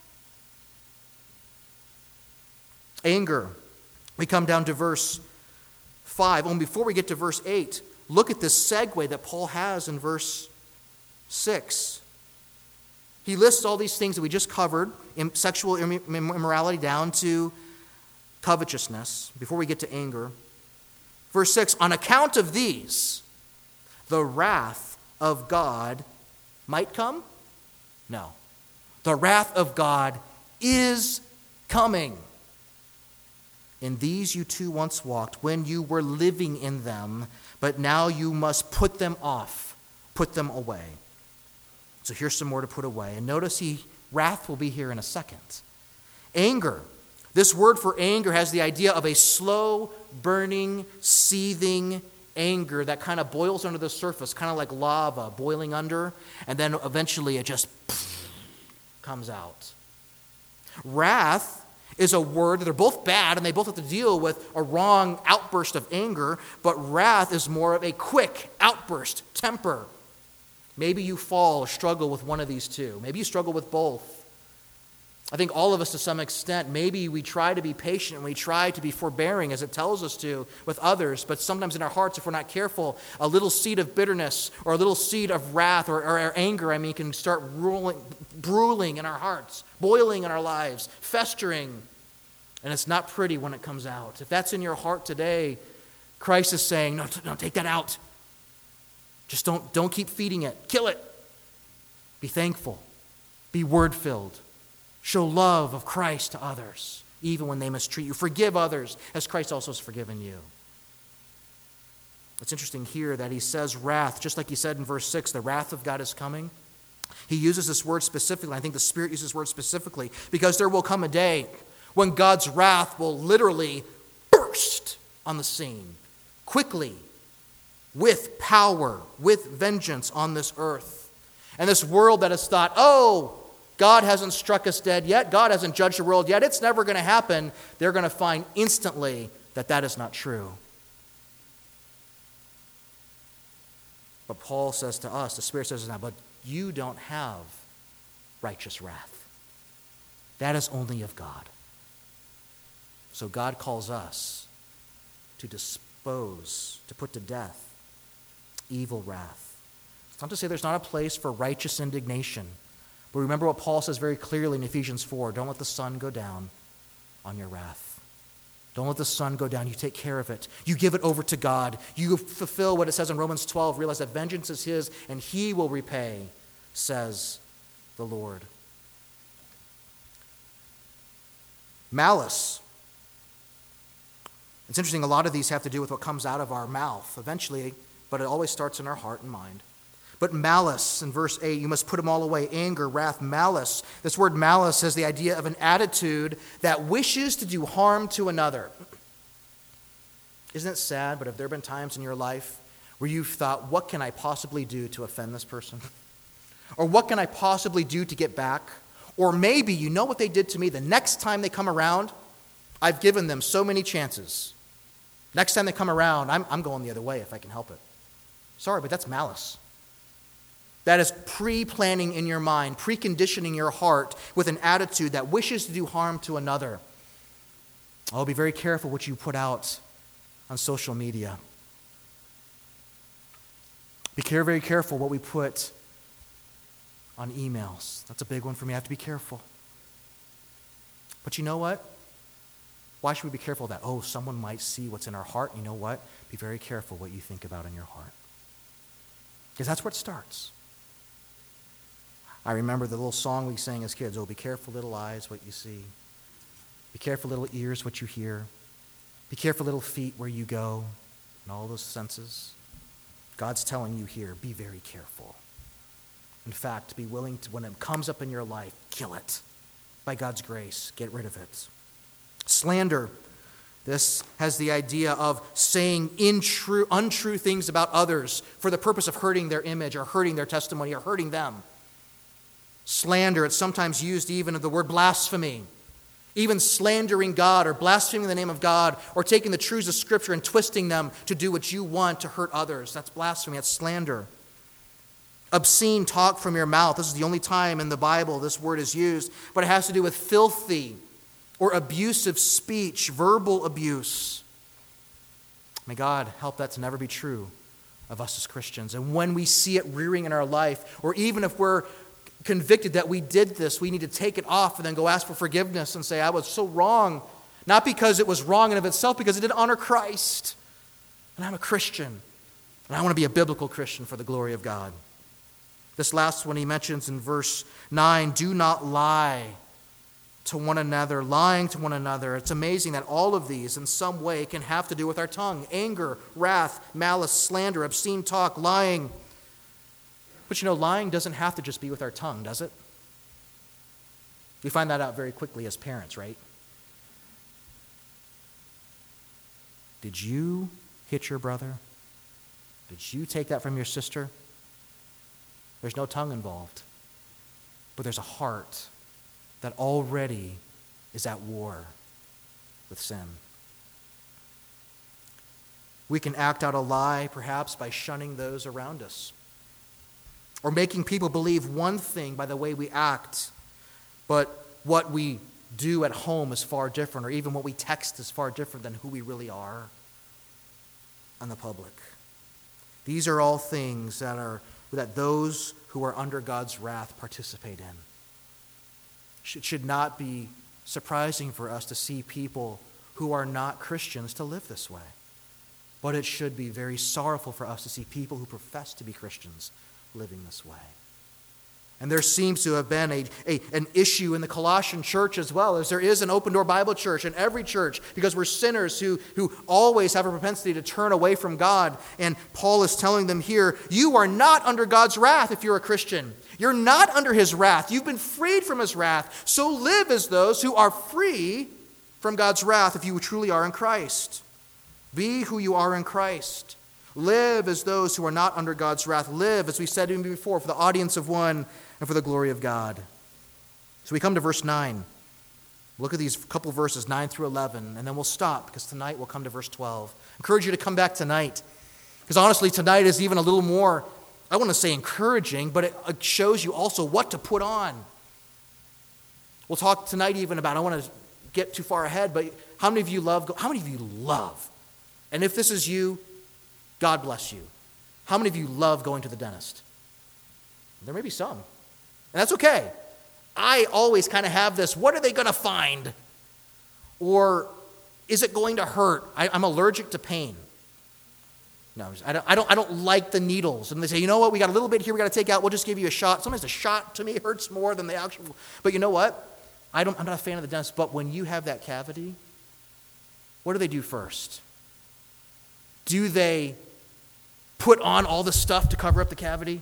Anger. We come down to verse 5. And before we get to verse 8, look at this segue that Paul has in verse 6. He lists all these things that we just covered, sexual immorality down to covetousness, before we get to anger. Verse 6, on account of these, the wrath of God might come? No. The wrath of God is coming. In these you too once walked when you were living in them, but now you must put them off, put them away. So here's some more to put away. And notice wrath will be here in a second. Anger. This word for anger has the idea of a slow, burning, seething anger that kind of boils under the surface, kind of like lava boiling under, and then eventually it just comes out. Wrath is a word that they're both bad and they both have to deal with a wrong outburst of anger, but wrath is more of a quick outburst, temper. Maybe you fall or struggle with one of these two. Maybe you struggle with both. I think all of us to some extent, maybe we try to be patient and we try to be forbearing as it tells us to with others, but sometimes in our hearts, if we're not careful, a little seed of bitterness or a little seed of wrath or anger, can start brewing in our hearts, boiling in our lives, festering, and it's not pretty when it comes out. If that's in your heart today, Christ is saying, no, take that out. Just don't keep feeding it. Kill it. Be thankful. Be word-filled. Show love of Christ to others, even when they mistreat you. Forgive others as Christ also has forgiven you. It's interesting here that he says wrath, just like he said in verse 6, the wrath of God is coming. He uses this word specifically. I think the Spirit uses this word specifically because there will come a day when God's wrath will literally burst on the scene, quickly, with power, with vengeance on this earth. And this world that has thought, oh, God hasn't struck us dead yet. God hasn't judged the world yet. It's never going to happen. They're going to find instantly that that is not true. But Paul says to us, the Spirit says now, but you don't have righteous wrath. That is only of God. So God calls us to dispose, to put to death evil wrath. It's not to say there's not a place for righteous indignation. But remember what Paul says very clearly in Ephesians 4. Don't let the sun go down on your wrath. Don't let the sun go down. You take care of it. You give it over to God. You fulfill what it says in Romans 12. Realize that vengeance is his and he will repay, says the Lord. Malice. It's interesting, a lot of these have to do with what comes out of our mouth eventually, but it always starts in our heart and mind. But malice, in verse 8, you must put them all away. Anger, wrath, malice. This word malice has the idea of an attitude that wishes to do harm to another. Isn't it sad, but have there been times in your life where you've thought, what can I possibly do to offend this person? Or what can I possibly do to get back? Or maybe you know what they did to me. The next time they come around, I've given them so many chances. Next time they come around, I'm going the other way if I can help it. Sorry, but that's malice. That is pre-planning in your mind, preconditioning your heart with an attitude that wishes to do harm to another. Oh, be very careful what you put out on social media. Be very careful what we put on emails. That's a big one for me. I have to be careful. But you know what? Why should we be careful of that? Oh, someone might see what's in our heart. You know what? Be very careful what you think about in your heart. Because that's where it starts. I remember the little song we sang as kids. Oh, be careful, little eyes, what you see. Be careful, little ears, what you hear. Be careful, little feet, where you go. And all those senses. God's telling you here, be very careful. In fact, be willing to, when it comes up in your life, kill it. By God's grace, get rid of it. Slander. This has the idea of saying untrue things about others for the purpose of hurting their image or hurting their testimony or hurting them. Slander, it's sometimes used even of the word blasphemy. Even slandering God or blaspheming the name of God or taking the truths of Scripture and twisting them to do what you want to hurt others. That's blasphemy, that's slander. Obscene talk from your mouth. This is the only time in the Bible this word is used, but it has to do with filthy or abusive speech, verbal abuse. May God help that to never be true of us as Christians. And when we see it rearing in our life, or even if we're convicted that we did this, we need to take it off and then go ask for forgiveness and say, I was so wrong. Not because it was wrong in of itself, because it didn't honor Christ. And I'm a Christian. And I want to be a biblical Christian for the glory of God. This last one he mentions in verse 9, do not lie to one another, lying to one another. It's amazing that all of these in some way can have to do with our tongue. Anger, wrath, malice, slander, obscene talk, lying. But you know, lying doesn't have to just be with our tongue, does it? We find that out very quickly as parents, right? Did you hit your brother? Did you take that from your sister? There's no tongue involved, but there's a heart that already is at war with sin. We can act out a lie, perhaps, by shunning those around us, or making people believe one thing by the way we act, but what we do at home is far different, or even what we text is far different than who we really are in the public. These are all things that those who are under God's wrath participate in. It should not be surprising for us to see people who are not Christians to live this way. But it should be very sorrowful for us to see people who profess to be Christians living this way. And there seems to have been an issue in the Colossian church as well, as there is an open door Bible church in every church, because we're sinners who always have a propensity to turn away from God. And Paul is telling them here, you are not under God's wrath if you're a Christian. You're not under his wrath. You've been freed from his wrath. So live as those who are free from God's wrath if you truly are in Christ. Be who you are in Christ. Live as those who are not under God's wrath. Live, as we said even before, for the audience of one and for the glory of God. So we come to verse 9. Look at these couple verses, 9 through 11, and then we'll stop, because tonight we'll come to verse 12. I encourage you to come back tonight, because honestly, tonight is even a little more, I want to say encouraging, but it shows you also what to put on. We'll talk tonight even about, I don't want to get too far ahead, but how many of you love, and if this is you, God bless you. How many of you love going to the dentist? There may be some. And that's okay. I always kind of have this, what are they going to find? Or is it going to hurt? I'm allergic to pain. No, I don't like the needles. And they say, you know what, we got a little bit here we got to take out. We'll just give you a shot. Sometimes a shot to me hurts more than the actual. But you know what? I'm not a fan of the dentist. But when you have that cavity, what do they do first? Do they put on all the stuff to cover up the cavity?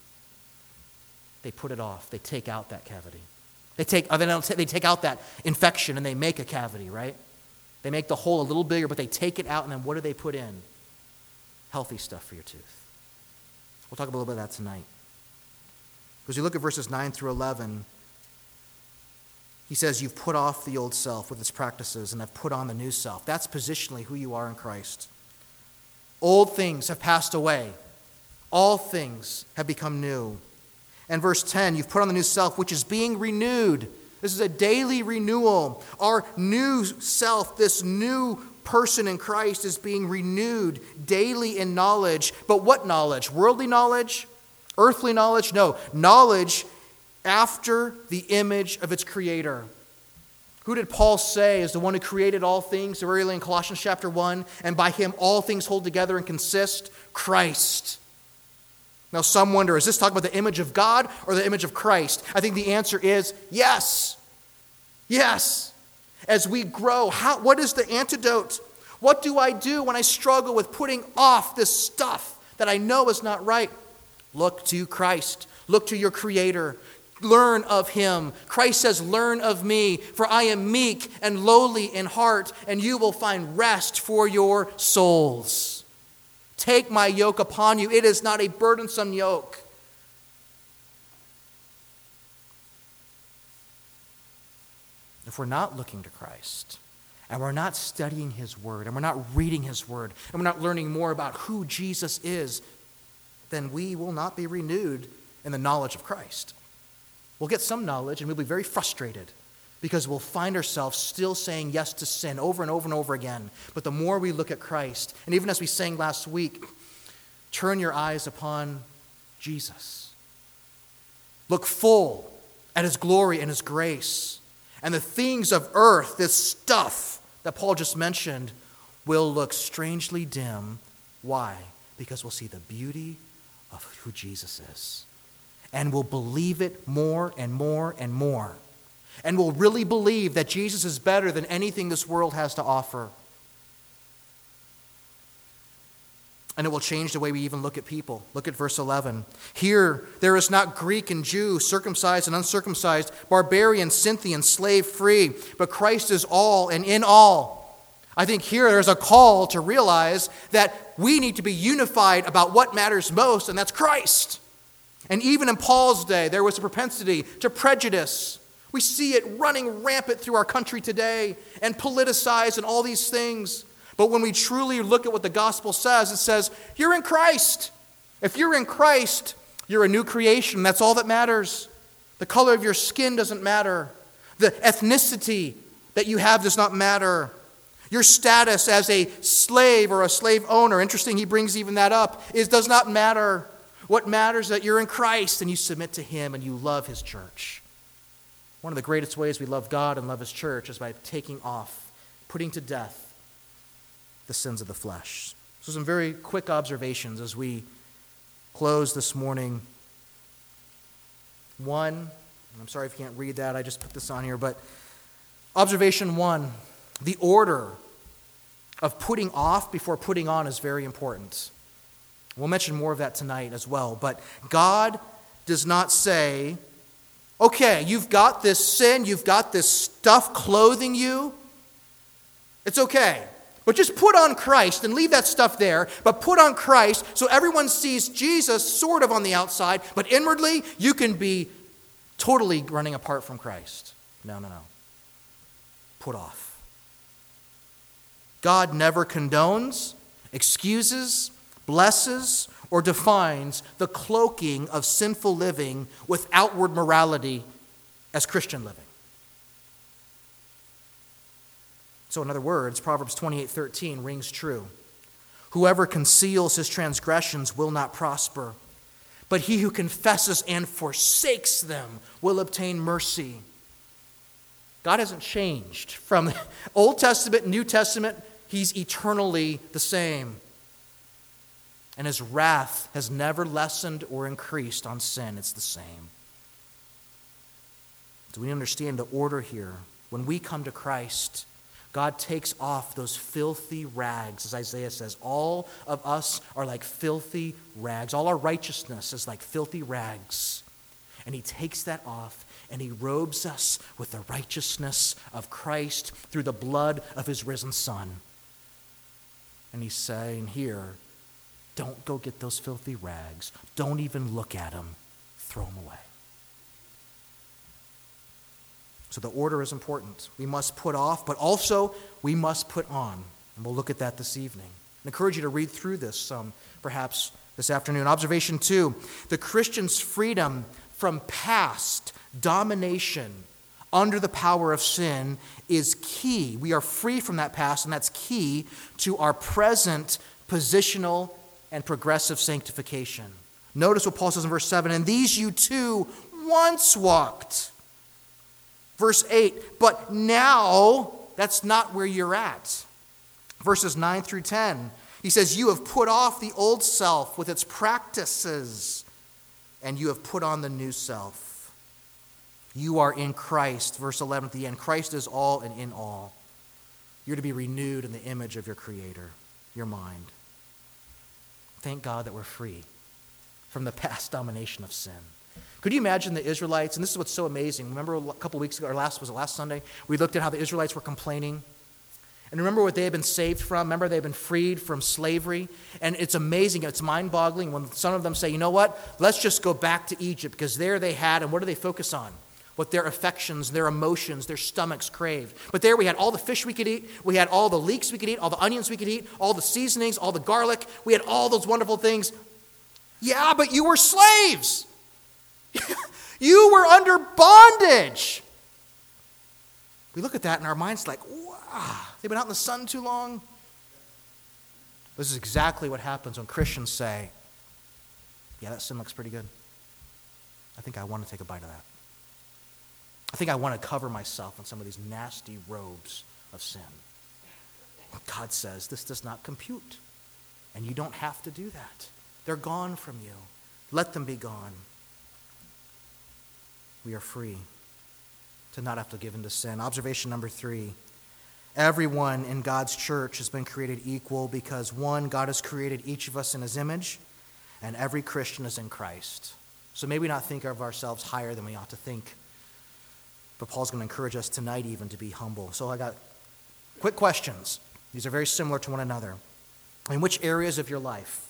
They put it off. They take out that cavity. They take out that infection and they make a cavity, right? They make the hole a little bigger, but they take it out, and then what do they put in? Healthy stuff for your tooth. We'll talk a little bit about that tonight. Because you look at verses 9 through 11, he says, you've put off the old self with its practices and have put on the new self. That's positionally who you are in Christ. Old things have passed away. All things have become new. And verse 10, you've put on the new self, which is being renewed. This is a daily renewal. Our new self, this new person in Christ, is being renewed daily in knowledge. But what knowledge? Worldly knowledge? Earthly knowledge? No. Knowledge after the image of its creator. Who did Paul say is the one who created all things earlier in Colossians chapter 1? And by him all things hold together and consist? Christ. Now some wonder, is this talking about the image of God or the image of Christ? I think the answer is yes. Yes. As we grow, what is the antidote? What do I do when I struggle with putting off this stuff that I know is not right? Look to Christ. Look to your Creator. Learn of him. Christ says, learn of me, for I am meek and lowly in heart, and you will find rest for your souls. Take my yoke upon you. It is not a burdensome yoke. If we're not looking to Christ, and we're not studying his word, and we're not reading his word, and we're not learning more about who Jesus is, then we will not be renewed in the knowledge of Christ. We'll get some knowledge, and we'll be very frustrated because we'll find ourselves still saying yes to sin over and over and over again. But the more we look at Christ, and even as we sang last week, turn your eyes upon Jesus. Look full at his glory and his grace. And the things of earth, this stuff that Paul just mentioned, will look strangely dim. Why? Because we'll see the beauty of who Jesus is. And we'll believe it more and more and more. And we'll really believe that Jesus is better than anything this world has to offer. And it will change the way we even look at people. Look at verse 11. Here, there is not Greek and Jew, circumcised and uncircumcised, barbarian, Scythian, slave free, but Christ is all and in all. I think here there's a call to realize that we need to be unified about what matters most, and that's Christ. And even in Paul's day, there was a propensity to prejudice. We see it running rampant through our country today, and politicize and all these things. But when we truly look at what the gospel says, it says, you're in Christ. If you're in Christ, you're a new creation. That's all that matters. The color of your skin doesn't matter. The ethnicity that you have does not matter. Your status as a slave or a slave owner, interesting he brings even that up, does not matter. What matters is that you're in Christ and you submit to him and you love his church. One of the greatest ways we love God and love his church is by taking off, putting to death the sins of the flesh. So some very quick observations as we close this morning. One, and I'm sorry if you can't read that, I just put this on here, but observation one, the order of putting off before putting on is very important. We'll mention more of that tonight as well, but God does not say, okay, you've got this sin, you've got this stuff clothing you, it's okay. But just put on Christ and leave that stuff there, but put on Christ so everyone sees Jesus sort of on the outside, but inwardly you can be totally running apart from Christ. No. Put off. God never condones, excuses, blesses, or defines the cloaking of sinful living with outward morality as Christian living. So in other words, Proverbs 28:13 rings true. Whoever conceals his transgressions will not prosper, but he who confesses and forsakes them will obtain mercy. God hasn't changed. From the Old Testament, New Testament, he's eternally the same. And his wrath has never lessened or increased on sin. It's the same. So we understand the order here. When we come to Christ, God takes off those filthy rags, as Isaiah says. All of us are like filthy rags. All our righteousness is like filthy rags. And he takes that off and he robes us with the righteousness of Christ through the blood of his risen Son. And he's saying here, don't go get those filthy rags. Don't even look at them. Throw them away. So the order is important. We must put off, but also we must put on. And we'll look at that this evening. I encourage you to read through this perhaps this afternoon. Observation 2, the Christian's freedom from past domination under the power of sin is key. We are free from that past, and that's key to our present positional and progressive sanctification. Notice what Paul says in verse 7, and these you too once walked. Verse 8, but now that's not where you're at. Verses 9 through 10, he says, you have put off the old self with its practices, and you have put on the new self. You are in Christ. Verse 11 at the end, Christ is all and in all. You're to be renewed in the image of your Creator, your mind. Thank God that we're free from the past domination of sin. Could you imagine the Israelites? And this is what's so amazing. Remember a couple weeks ago, or last Sunday? We looked at how the Israelites were complaining. And remember what they had been saved from? Remember they had been freed from slavery? And it's amazing, it's mind-boggling when some of them say, you know what? Let's just go back to Egypt, because there they had, and what do they focus on? What their affections, their emotions, their stomachs craved. But there we had all the fish we could eat. We had all the leeks we could eat, all the onions we could eat, all the seasonings, all the garlic. We had all those wonderful things. Yeah, but you were slaves. You were under bondage. We look at that and our mind's like, wow, they've been out in the sun too long. This is exactly what happens when Christians say, yeah, that sin looks pretty good. I think I want to take a bite of that. I think I want to cover myself in some of these nasty robes of sin. God says this does not compute, and you don't have to do that. They're gone from you. Let them be gone. We are free to not have to give in to sin. Observation number 3. Everyone in God's church has been created equal because, 1, God has created each of us in his image, and every Christian is in Christ. So maybe not think of ourselves higher than we ought to think. But Paul's going to encourage us tonight even to be humble. So I got quick questions. These are very similar to one another. In which areas of your life,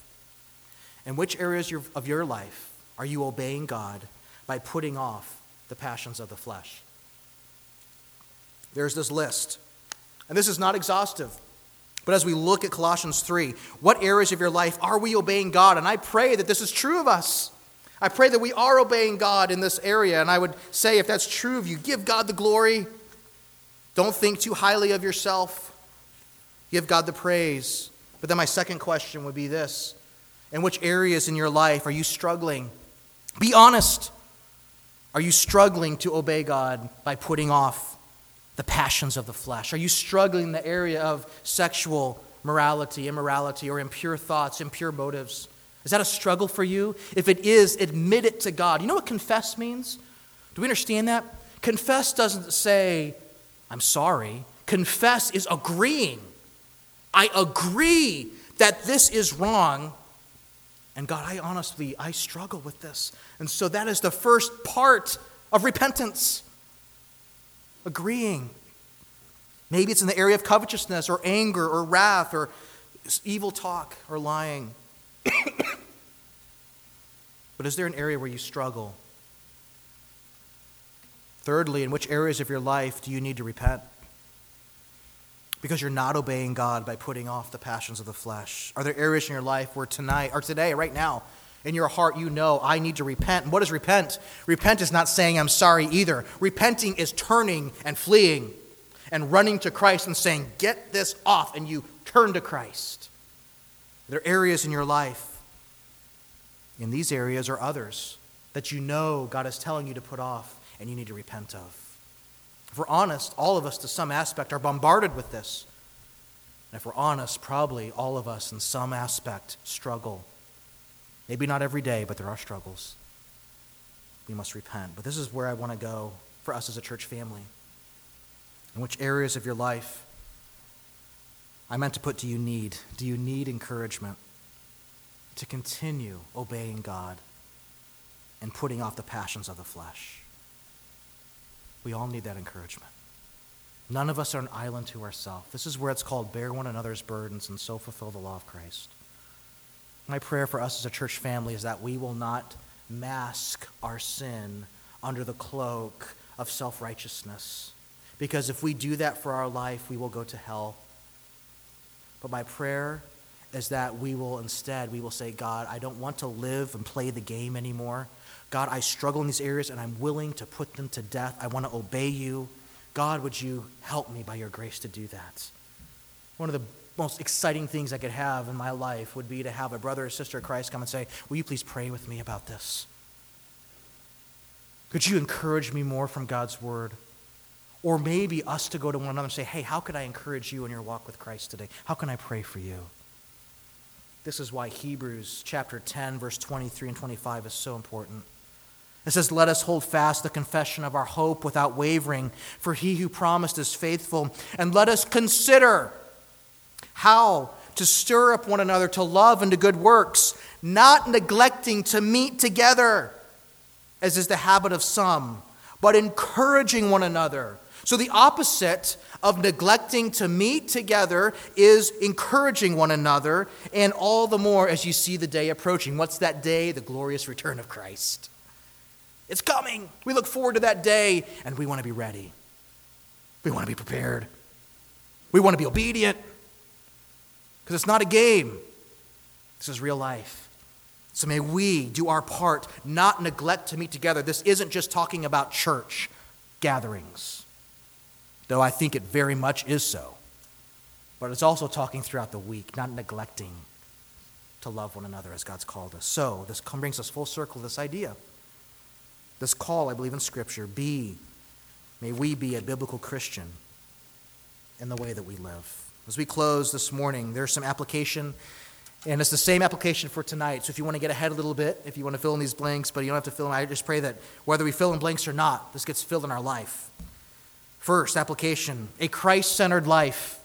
are you obeying God by putting off the passions of the flesh? There's this list, and this is not exhaustive. But as we look at Colossians 3, what areas of your life are we obeying God? And I pray that this is true of us. I pray that we are obeying God in this area. And I would say, if that's true of you, give God the glory. Don't think too highly of yourself. Give God the praise. But then my second question would be this. In which areas in your life are you struggling? Be honest. Are you struggling to obey God by putting off the passions of the flesh? Are you struggling in the area of sexual morality, immorality, or impure thoughts, impure motives? Is that a struggle for you? If it is, admit it to God. You know what confess means? Do we understand that? Confess doesn't say, I'm sorry. Confess is agreeing. I agree that this is wrong. And God, I struggle with this. And so that is the first part of repentance. Agreeing. Maybe it's in the area of covetousness or anger or wrath or evil talk or lying. But is there an area where you struggle? Thirdly, in which areas of your life do you need to repent? Because you're not obeying God by putting off the passions of the flesh. Are there areas in your life where tonight, or today, right now, in your heart, you know, I need to repent? And what is repent? Repent is not saying I'm sorry either. Repenting is turning and fleeing and running to Christ and saying, get this off, and you turn to Christ. There are areas in your life, in these areas or others, that you know God is telling you to put off and you need to repent of. If we're honest, all of us to some aspect are bombarded with this. And if we're honest, probably all of us in some aspect struggle. Maybe not every day, but there are struggles. We must repent. But this is where I want to go for us as a church family. In which areas of your life I meant to put do you need? Do you need encouragement to continue obeying God and putting off the passions of the flesh? We all need that encouragement. None of us are an island to ourselves. This is where it's called bear one another's burdens and so fulfill the law of Christ. My prayer for us as a church family is that we will not mask our sin under the cloak of self-righteousness. Because if we do that for our life, we will go to hell. But my prayer is that we will say, God, I don't want to live and play the game anymore. God, I struggle in these areas and I'm willing to put them to death. I want to obey you. God, would you help me by your grace to do that? One of the most exciting things I could have in my life would be to have a brother or sister of Christ come and say, will you please pray with me about this? Could you encourage me more from God's word? Or maybe us to go to one another and say, hey, how could I encourage you in your walk with Christ today? How can I pray for you? This is why Hebrews chapter 10, verse 23 and 25 is so important. It says, let us hold fast the confession of our hope without wavering, for he who promised is faithful. And let us consider how to stir up one another to love and to good works, not neglecting to meet together, as is the habit of some, but encouraging one another. So the opposite of neglecting to meet together is encouraging one another, and all the more as you see the day approaching. What's that day? The glorious return of Christ. It's coming. We look forward to that day, and we want to be ready. We want to be prepared. We want to be obedient, because it's not a game. This is real life. So may we do our part, not neglect to meet together. This isn't just talking about church gatherings, though I think it very much is so. But it's also talking throughout the week, not neglecting to love one another as God's called us. So this brings us full circle to this idea. This call, I believe in Scripture, may we be a biblical Christian in the way that we live. As we close this morning, there's some application, and it's the same application for tonight. So if you want to get ahead a little bit, if you want to fill in these blanks, but you don't have to fill them, I just pray that whether we fill in blanks or not, this gets filled in our life. First, application, a Christ-centered life.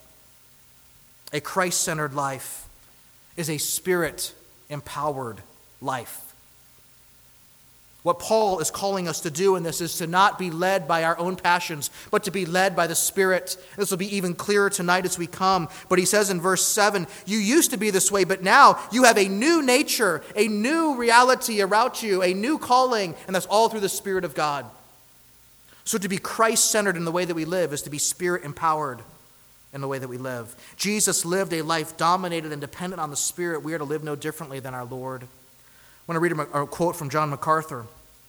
A Christ-centered life is a Spirit-empowered life. What Paul is calling us to do in this is to not be led by our own passions, but to be led by the Spirit. This will be even clearer tonight as we come. But he says in verse 7, you used to be this way, but now you have a new nature, a new reality around you, a new calling, and that's all through the Spirit of God. So to be Christ-centered in the way that we live is to be Spirit-empowered in the way that we live. Jesus lived a life dominated and dependent on the Spirit. We are to live no differently than our Lord. I want to read a quote from John MacArthur,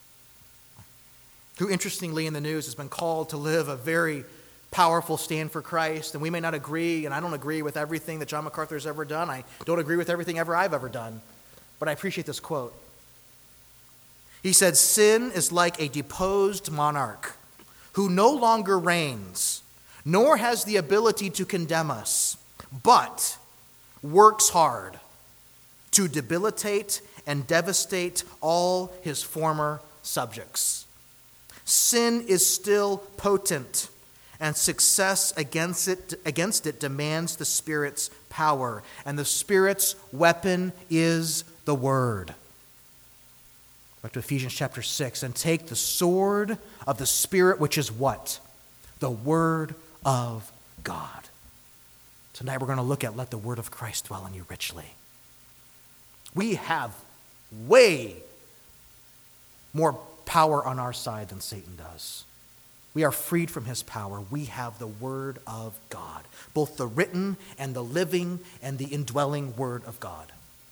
who interestingly in the news has been called to live a very powerful stand for Christ. And we may not agree, and I don't agree with everything that John MacArthur has ever done. I don't agree with everything I've ever done. But I appreciate this quote. He said, sin is like a deposed monarch who no longer reigns, nor has the ability to condemn us, but works hard to debilitate and devastate all his former subjects. Sin is still potent, and success against it demands the Spirit's power, and the Spirit's weapon is the Word. Back to Ephesians chapter 6, and take the sword of the Spirit, which is what? The Word of God. Tonight we're going to look at let the word of Christ dwell in you richly. We have way more power on our side than Satan does. We are freed from his power. We have the word of God, both the written and the living and the indwelling word of God.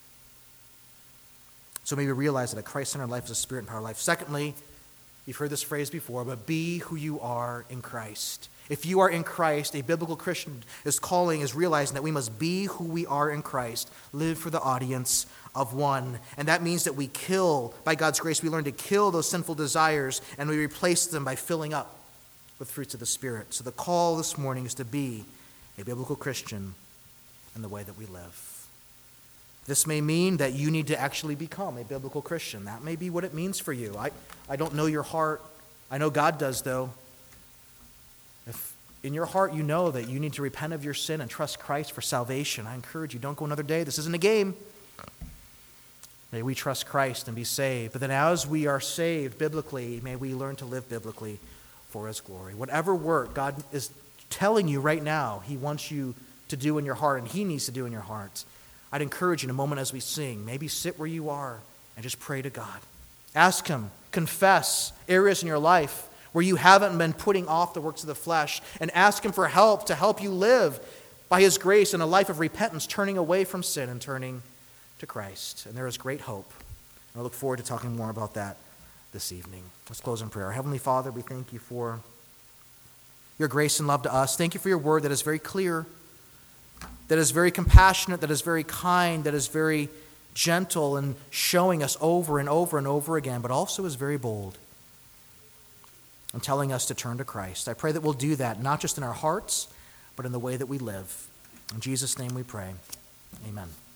So maybe realize that a Christ-centered life is a Spirit-empowered life. Secondly, you've heard this phrase before, but be who you are in Christ. If you are in Christ, a biblical Christian is realizing that we must be who we are in Christ, live for the audience of one. And that means that we kill, by God's grace, we learn to kill those sinful desires and we replace them by filling up with fruits of the Spirit. So the call this morning is to be a biblical Christian in the way that we live. This may mean that you need to actually become a biblical Christian. That may be what it means for you. I don't know your heart. I know God does, though. If in your heart you know that you need to repent of your sin and trust Christ for salvation, I encourage you, don't go another day. This isn't a game. May we trust Christ and be saved. But then as we are saved biblically, may we learn to live biblically for his glory. Whatever work God is telling you right now he wants you to do in your heart and he needs to do in your heart, I'd encourage you in a moment as we sing, maybe sit where you are and just pray to God. Ask him, confess areas in your life where you haven't been putting off the works of the flesh, and ask him for help to help you live by his grace in a life of repentance, turning away from sin and turning to Christ. And there is great hope. And I look forward to talking more about that this evening. Let's close in prayer. Heavenly Father, we thank you for your grace and love to us. Thank you for your word that is very clear, that is very compassionate, that is very kind, that is very gentle and showing us over and over and over again, but also is very bold and telling us to turn to Christ. I pray that we'll do that, not just in our hearts, but in the way that we live. In Jesus' name we pray. Amen.